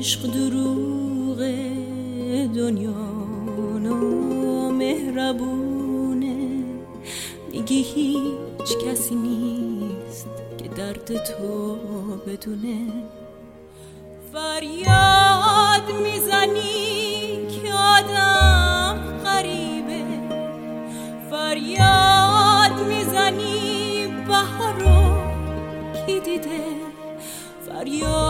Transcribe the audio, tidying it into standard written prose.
عشق دروغ دنیا نامهربونه، میگی هیچ کسی نیست که درد تو بدونه. فریاد میزنی که آدم غریبه، فریاد میزنی بهارو کی دیده، فریاد